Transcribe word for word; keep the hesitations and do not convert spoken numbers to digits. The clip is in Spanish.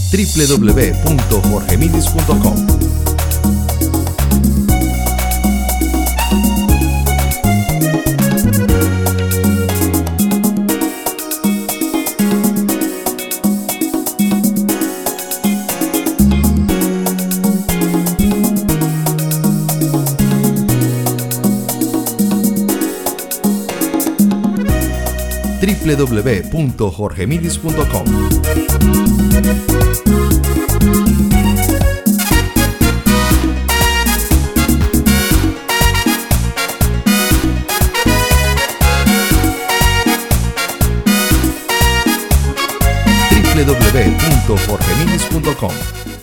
w w w punto jorge midis punto com. w w w punto jorge midis punto com. w w w punto jorge midis punto com.